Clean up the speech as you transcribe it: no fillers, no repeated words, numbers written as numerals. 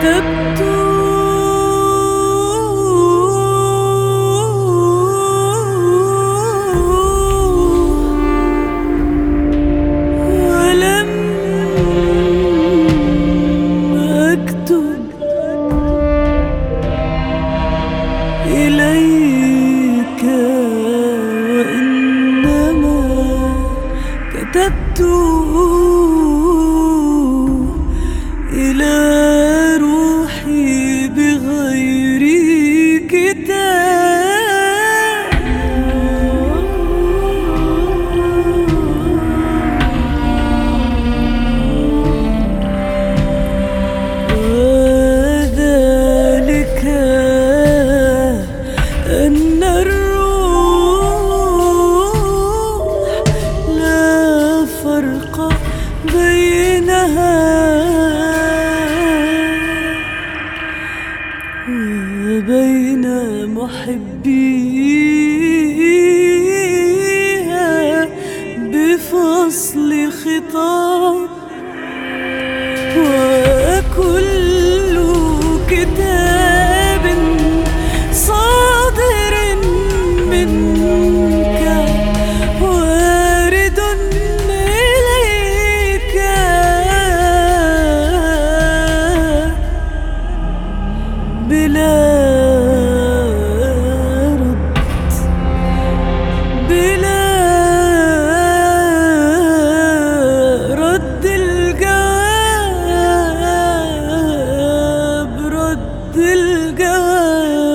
كتبت ولم أكتب إليك، وإنما كتبت إلى روحي بغير كتاب. وذلك أن الروح لا فرق بينها وبين محبيها بفصل خطاب. وكل كتاب صادر منك وارد إليك بلا رد الجواب، رد الجواب.